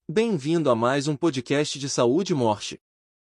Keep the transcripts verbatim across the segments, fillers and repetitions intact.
Bem-vindo a mais um podcast de saúde e morte.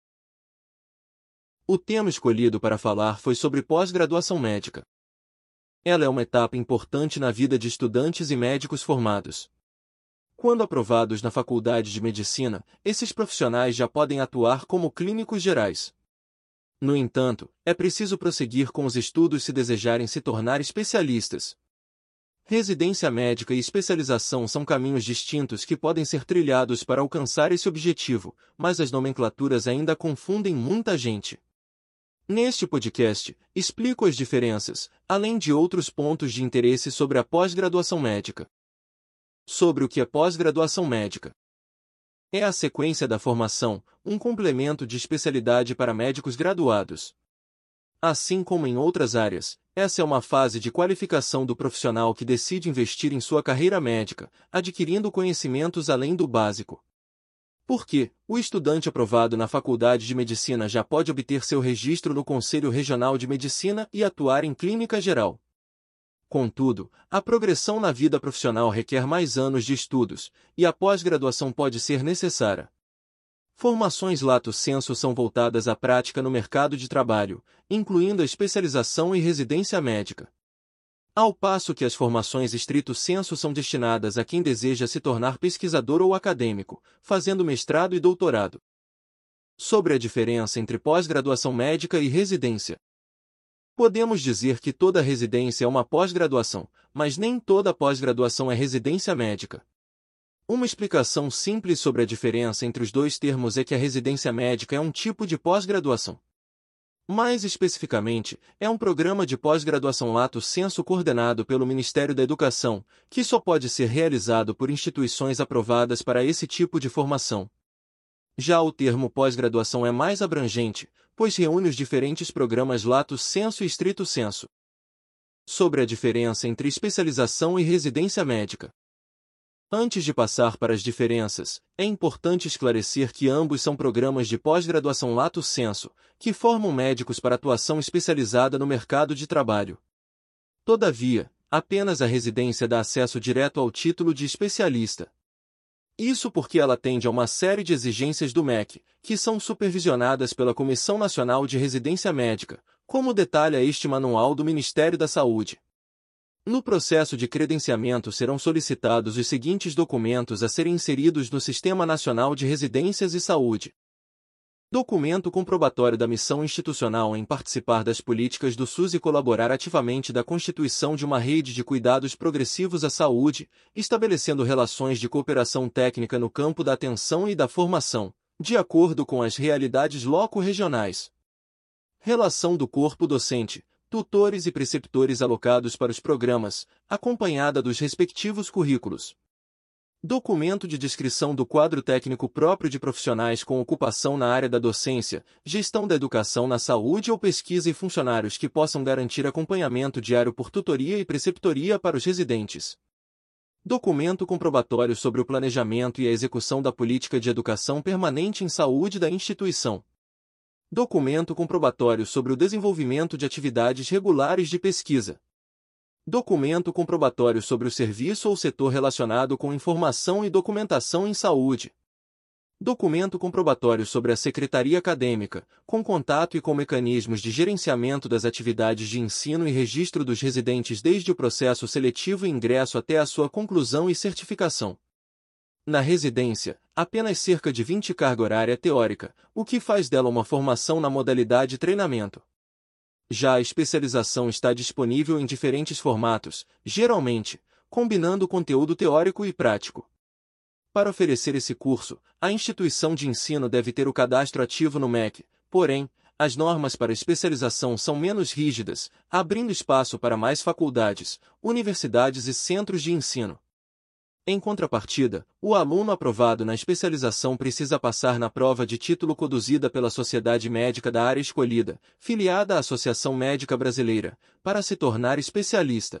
O tema escolhido para falar foi sobre pós-graduação médica. Ela é uma etapa importante na vida de estudantes e médicos formados. Quando aprovados na faculdade de medicina, esses profissionais já podem atuar como clínicos gerais. No entanto, é preciso prosseguir com os estudos se desejarem se tornar especialistas. Residência médica e especialização são caminhos distintos que podem ser trilhados para alcançar esse objetivo, mas as nomenclaturas ainda confundem muita gente. Neste podcast, explico as diferenças, além de outros pontos de interesse sobre a pós-graduação médica. Sobre o que é pós-graduação médica. É a sequência da formação, um complemento de especialidade para médicos graduados. Assim como em outras áreas, essa é uma fase de qualificação do profissional que decide investir em sua carreira médica, adquirindo conhecimentos além do básico. Porque, o estudante aprovado na Faculdade de Medicina já pode obter seu registro no Conselho Regional de Medicina e atuar em clínica geral. Contudo, a progressão na vida profissional requer mais anos de estudos, e a pós-graduação pode ser necessária. Formações lato sensu são voltadas à prática no mercado de trabalho, incluindo a especialização e residência médica. Ao passo que as formações stricto sensu são destinadas a quem deseja se tornar pesquisador ou acadêmico, fazendo mestrado e doutorado. Sobre a diferença entre pós-graduação médica e residência. Podemos dizer que toda residência é uma pós-graduação, mas nem toda pós-graduação é residência médica. Uma explicação simples sobre a diferença entre os dois termos é que a residência médica é um tipo de pós-graduação. Mais especificamente, é um programa de pós-graduação lato sensu coordenado pelo Ministério da Educação, que só pode ser realizado por instituições aprovadas para esse tipo de formação. Já o termo pós-graduação é mais abrangente, pois reúne os diferentes programas lato sensu e stricto sensu. Sobre a diferença entre especialização e residência médica. Antes de passar para as diferenças, é importante esclarecer que ambos são programas de pós-graduação lato sensu, que formam médicos para atuação especializada no mercado de trabalho. Todavia, apenas a residência dá acesso direto ao título de especialista. Isso porque ela atende a uma série de exigências do M E C, que são supervisionadas pela Comissão Nacional de Residência Médica, como detalha este manual do Ministério da Saúde. No processo de credenciamento serão solicitados os seguintes documentos a serem inseridos no Sistema Nacional de Residências e Saúde. Documento comprobatório da missão institucional em participar das políticas do SUS e colaborar ativamente da constituição de uma rede de cuidados progressivos à saúde, estabelecendo relações de cooperação técnica no campo da atenção e da formação, de acordo com as realidades loco-regionais. Relação do corpo docente, tutores e preceptores alocados para os programas, acompanhada dos respectivos currículos. Documento de descrição do quadro técnico próprio de profissionais com ocupação na área da docência, gestão da educação na saúde ou pesquisa e funcionários que possam garantir acompanhamento diário por tutoria e preceptoria para os residentes. Documento comprobatório sobre o planejamento e a execução da política de educação permanente em saúde da instituição. Documento comprobatório sobre o desenvolvimento de atividades regulares de pesquisa. Documento comprobatório sobre o serviço ou setor relacionado com informação e documentação em saúde. Documento comprobatório sobre a secretaria acadêmica, com contato e com mecanismos de gerenciamento das atividades de ensino e registro dos residentes desde o processo seletivo e ingresso até a sua conclusão e certificação. Na residência, apenas cerca de vinte carga horária teórica, o que faz dela uma formação na modalidade treinamento. Já a especialização está disponível em diferentes formatos, geralmente, combinando conteúdo teórico e prático. Para oferecer esse curso, a instituição de ensino deve ter o cadastro ativo no M E C, porém, as normas para especialização são menos rígidas, abrindo espaço para mais faculdades, universidades e centros de ensino. Em contrapartida, o aluno aprovado na especialização precisa passar na prova de título conduzida pela Sociedade Médica da área escolhida, filiada à Associação Médica Brasileira, para se tornar especialista.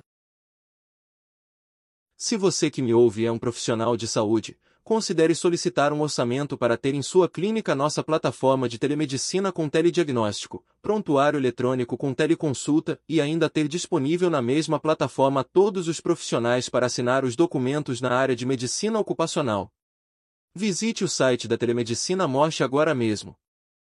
Se você que me ouve é um profissional de saúde, considere solicitar um orçamento para ter em sua clínica nossa plataforma de telemedicina com telediagnóstico, prontuário eletrônico com teleconsulta e ainda ter disponível na mesma plataforma todos os profissionais para assinar os documentos na área de medicina ocupacional. Visite o site da Telemedicina Moche agora mesmo.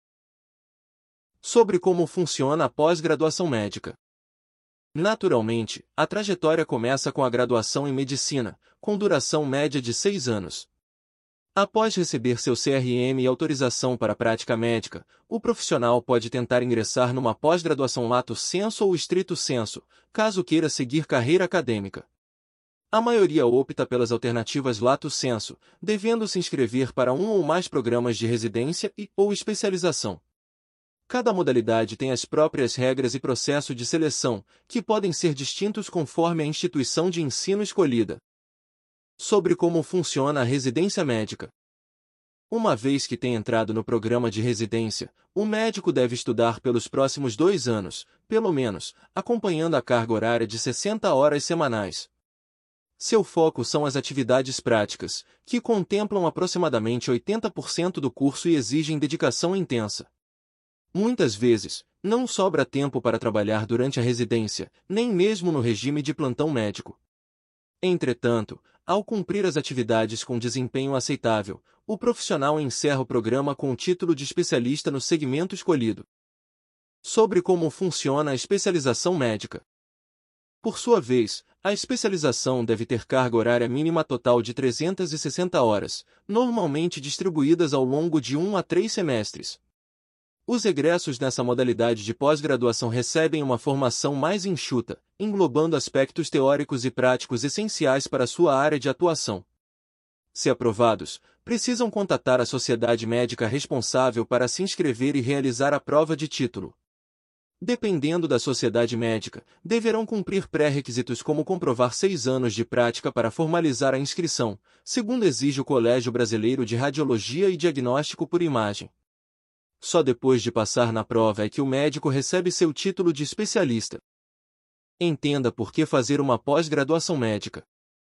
Sobre como funciona a pós-graduação médica. Naturalmente, a trajetória começa com a graduação em medicina, com duração média de seis anos. Após receber seu C R M e autorização para a prática médica, o profissional pode tentar ingressar numa pós-graduação lato sensu ou stricto sensu, caso queira seguir carreira acadêmica. A maioria opta pelas alternativas lato sensu, devendo se inscrever para um ou mais programas de residência e ou especialização. Cada modalidade tem as próprias regras e processo de seleção, que podem ser distintos conforme a instituição de ensino escolhida. Sobre como funciona a residência médica. Uma vez que tem entrado no programa de residência, o médico deve estudar pelos próximos dois anos, pelo menos, acompanhando a carga horária de sessenta horas semanais. Seu foco são as atividades práticas, que contemplam aproximadamente oitenta por cento do curso e exigem dedicação intensa. Muitas vezes, não sobra tempo para trabalhar durante a residência, nem mesmo no regime de plantão médico. Entretanto, ao cumprir as atividades com desempenho aceitável, o profissional encerra o programa com o título de especialista no segmento escolhido. Sobre como funciona a especialização médica. Por sua vez, a especialização deve ter carga horária mínima total de trezentas e sessenta horas, normalmente distribuídas ao longo de um a três semestres. Os egressos nessa modalidade de pós-graduação recebem uma formação mais enxuta, englobando aspectos teóricos e práticos essenciais para sua área de atuação. Se aprovados, precisam contatar a sociedade médica responsável para se inscrever e realizar a prova de título. Dependendo da sociedade médica, deverão cumprir pré-requisitos como comprovar seis anos de prática para formalizar a inscrição, segundo exige o Colégio Brasileiro de Radiologia e Diagnóstico por Imagem. Só depois de passar na prova é que o médico recebe seu título de especialista. Entenda por que fazer uma pós-graduação médica.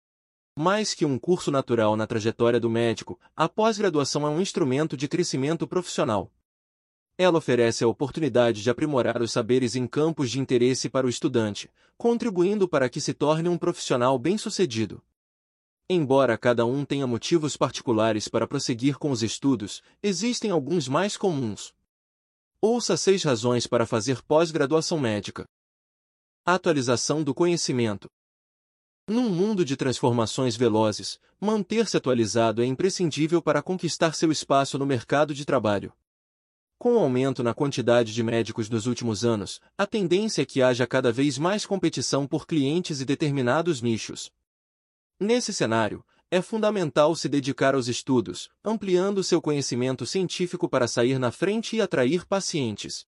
Mais que um curso natural na trajetória do médico, a pós-graduação é um instrumento de crescimento profissional. Ela oferece a oportunidade de aprimorar os saberes em campos de interesse para o estudante, contribuindo para que se torne um profissional bem-sucedido. Embora cada um tenha motivos particulares para prosseguir com os estudos, existem alguns mais comuns. Ouça seis razões para fazer pós-graduação médica. Atualização do conhecimento. Num mundo de transformações velozes, manter-se atualizado é imprescindível para conquistar seu espaço no mercado de trabalho. Com o aumento na quantidade de médicos nos últimos anos, a tendência é que haja cada vez mais competição por clientes e determinados nichos. Nesse cenário, é fundamental se dedicar aos estudos, ampliando seu conhecimento científico para sair na frente e atrair pacientes.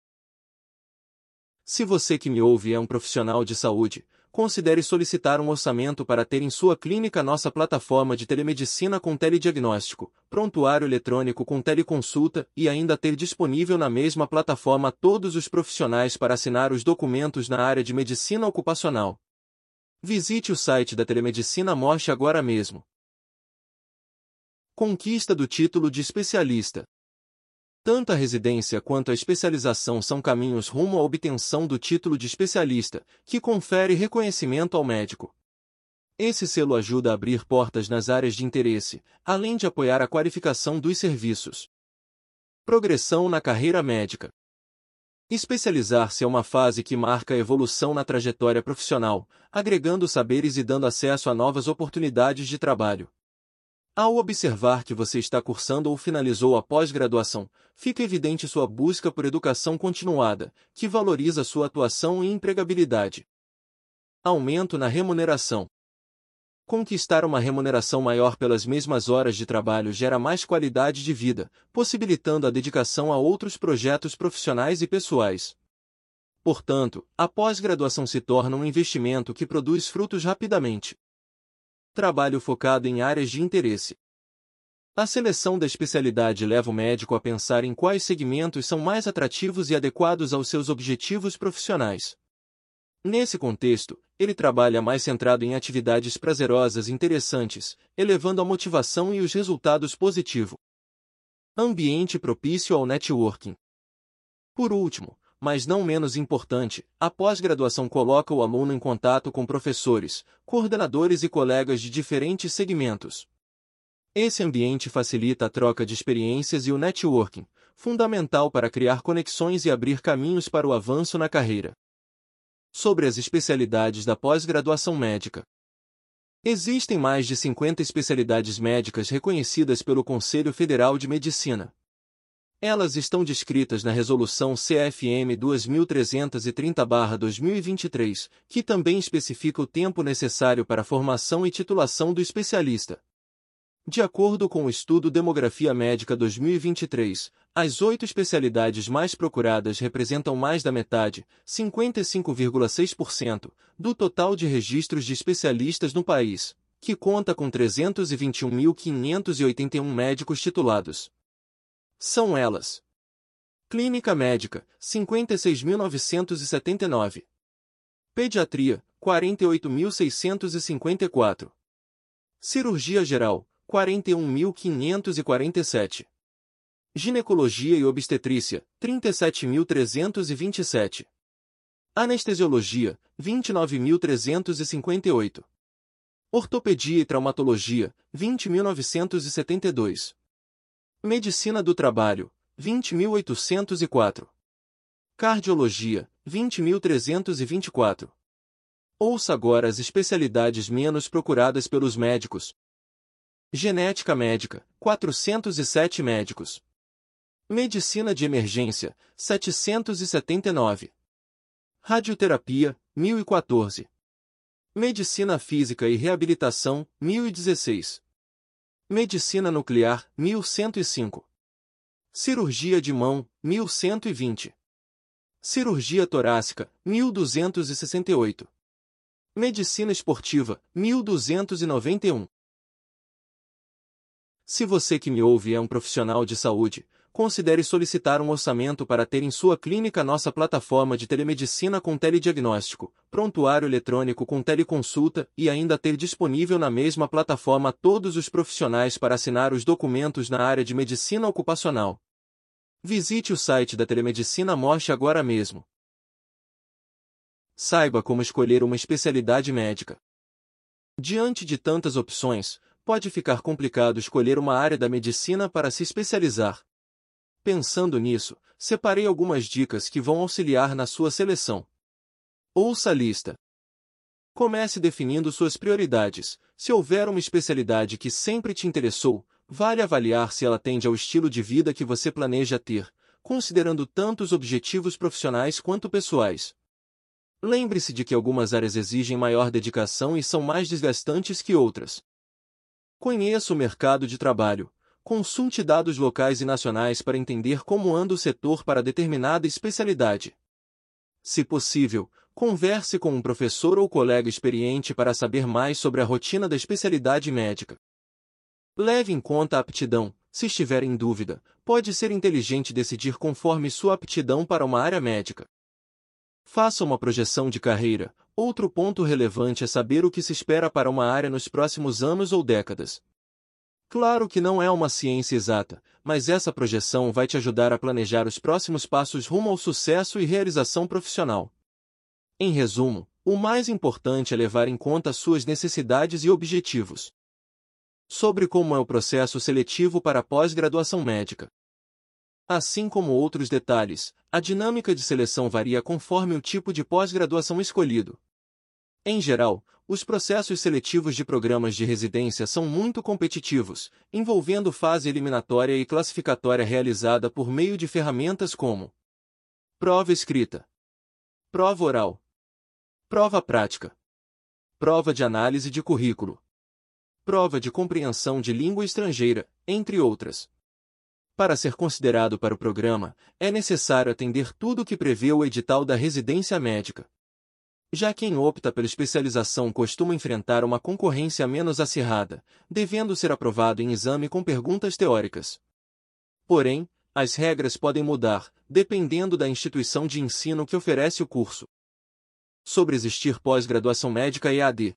Se você que me ouve é um profissional de saúde, considere solicitar um orçamento para ter em sua clínica nossa plataforma de telemedicina com telediagnóstico, prontuário eletrônico com teleconsulta e ainda ter disponível na mesma plataforma todos os profissionais para assinar os documentos na área de medicina ocupacional. Visite o site da Telemedicina Moche agora mesmo. Conquista do título de especialista. Tanto a residência quanto a especialização são caminhos rumo à obtenção do título de especialista, que confere reconhecimento ao médico. Esse selo ajuda a abrir portas nas áreas de interesse, além de apoiar a qualificação dos serviços. Progressão na carreira médica. Especializar-se é uma fase que marca a evolução na trajetória profissional, agregando saberes e dando acesso a novas oportunidades de trabalho. Ao observar que você está cursando ou finalizou a pós-graduação, fica evidente sua busca por educação continuada, que valoriza sua atuação e empregabilidade. Aumento na remuneração. Conquistar uma remuneração maior pelas mesmas horas de trabalho gera mais qualidade de vida, possibilitando a dedicação a outros projetos profissionais e pessoais. Portanto, a pós-graduação se torna um investimento que produz frutos rapidamente. Trabalho focado em áreas de interesse. A seleção da especialidade leva o médico a pensar em quais segmentos são mais atrativos e adequados aos seus objetivos profissionais. Nesse contexto, ele trabalha mais centrado em atividades prazerosas e interessantes, elevando a motivação e os resultados positivos. Ambiente propício ao networking. Por último, mas não menos importante, a pós-graduação coloca o aluno em contato com professores, coordenadores e colegas de diferentes segmentos. Esse ambiente facilita a troca de experiências e o networking, fundamental para criar conexões e abrir caminhos para o avanço na carreira. Sobre as especialidades da pós-graduação médica. Existem mais de cinquenta especialidades médicas reconhecidas pelo Conselho Federal de Medicina. Elas estão descritas na Resolução C F M dois mil trezentos e trinta barra dois mil e vinte e três, que também especifica o tempo necessário para a formação e titulação do especialista. De acordo com o estudo Demografia Médica dois mil e vinte e três, as oito especialidades mais procuradas representam mais da metade, cinquenta e cinco vírgula seis por cento, do total de registros de especialistas no país, que conta com trezentos e vinte e um mil quinhentos e oitenta e um médicos titulados. São elas: Clínica Médica, cinquenta e seis mil novecentos e setenta e nove. Pediatria, quarenta e oito mil seiscentos e cinquenta e quatro. Cirurgia Geral, quarenta e um mil quinhentos e quarenta e sete. Ginecologia e Obstetrícia, trinta e sete mil trezentos e vinte e sete. Anestesiologia, vinte e nove mil trezentos e cinquenta e oito. Ortopedia e Traumatologia, vinte mil novecentos e setenta e dois. Medicina do Trabalho, vinte mil oitocentos e quatro. Cardiologia, vinte mil trezentos e vinte e quatro. Ouça agora as especialidades menos procuradas pelos médicos. Genética Médica, quatrocentos e sete médicos. Medicina de Emergência, setecentos e setenta e nove. Radioterapia, mil e quatorze. Medicina Física e Reabilitação, mil e dezesseis. Medicina Nuclear, mil cento e cinco. Cirurgia de Mão, mil cento e vinte. Cirurgia Torácica, mil duzentos e sessenta e oito. Medicina Esportiva, mil duzentos e noventa e um. Se você que me ouve é um profissional de saúde, considere solicitar um orçamento para ter em sua clínica nossa plataforma de telemedicina com telediagnóstico, prontuário eletrônico com teleconsulta e ainda ter disponível na mesma plataforma todos os profissionais para assinar os documentos na área de medicina ocupacional. Visite o site da Telemedicina Morte agora mesmo. Saiba como escolher uma especialidade médica. Diante de tantas opções, pode ficar complicado escolher uma área da medicina para se especializar. Pensando nisso, separei algumas dicas que vão auxiliar na sua seleção. Ouça a lista. Comece definindo suas prioridades. Se houver uma especialidade que sempre te interessou, vale avaliar se ela atende ao estilo de vida que você planeja ter, considerando tanto os objetivos profissionais quanto pessoais. Lembre-se de que algumas áreas exigem maior dedicação e são mais desgastantes que outras. Conheça o mercado de trabalho. Consulte dados locais e nacionais para entender como anda o setor para determinada especialidade. Se possível, converse com um professor ou colega experiente para saber mais sobre a rotina da especialidade médica. Leve em conta a aptidão. Se estiver em dúvida, pode ser inteligente decidir conforme sua aptidão para uma área médica. Faça uma projeção de carreira. Outro ponto relevante é saber o que se espera para uma área nos próximos anos ou décadas. Claro que não é uma ciência exata, mas essa projeção vai te ajudar a planejar os próximos passos rumo ao sucesso e realização profissional. Em resumo, o mais importante é levar em conta suas necessidades e objetivos. Sobre como é o processo seletivo para a pós-graduação médica. Assim como outros detalhes, a dinâmica de seleção varia conforme o tipo de pós-graduação escolhido. Em geral, os processos seletivos de programas de residência são muito competitivos, envolvendo fase eliminatória e classificatória realizada por meio de ferramentas como prova escrita, prova oral, prova prática, prova de análise de currículo, prova de compreensão de língua estrangeira, entre outras. Para ser considerado para o programa, é necessário atender tudo o que prevê o edital da residência médica. Já quem opta pela especialização costuma enfrentar uma concorrência menos acirrada, devendo ser aprovado em exame com perguntas teóricas. Porém, as regras podem mudar, dependendo da instituição de ensino que oferece o curso. Sobre existir pós-graduação médica E A D.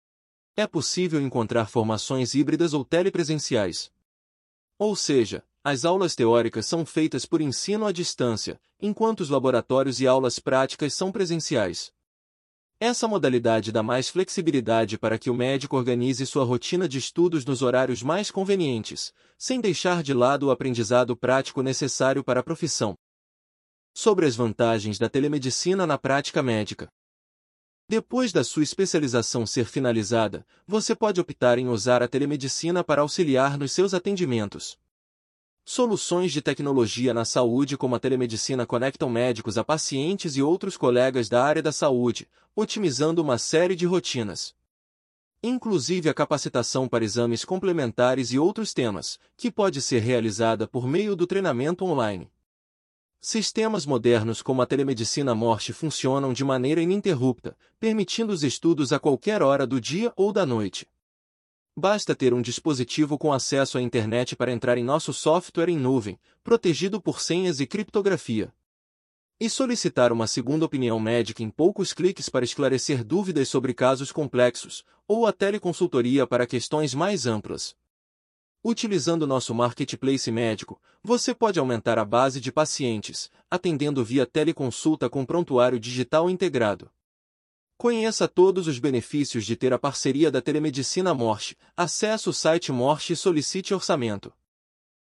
É possível encontrar formações híbridas ou telepresenciais. Ou seja, as aulas teóricas são feitas por ensino à distância, enquanto os laboratórios e aulas práticas são presenciais. Essa modalidade dá mais flexibilidade para que o médico organize sua rotina de estudos nos horários mais convenientes, sem deixar de lado o aprendizado prático necessário para a profissão. Sobre as vantagens da telemedicina na prática médica. Depois da sua especialização ser finalizada, você pode optar em usar a telemedicina para auxiliar nos seus atendimentos. Soluções de tecnologia na saúde como a telemedicina conectam médicos a pacientes e outros colegas da área da saúde, otimizando uma série de rotinas. Inclusive a capacitação para exames complementares e outros temas, que pode ser realizada por meio do treinamento online. Sistemas modernos como a telemedicina Morse funcionam de maneira ininterrupta, permitindo os estudos a qualquer hora do dia ou da noite. Basta ter um dispositivo com acesso à internet para entrar em nosso software em nuvem, protegido por senhas e criptografia. E solicitar uma segunda opinião médica em poucos cliques para esclarecer dúvidas sobre casos complexos, ou a teleconsultoria para questões mais amplas. Utilizando nosso marketplace médico, você pode aumentar a base de pacientes, atendendo via teleconsulta com prontuário digital integrado. Conheça todos os benefícios de ter a parceria da telemedicina Morse. Acesse o site Morse e solicite orçamento.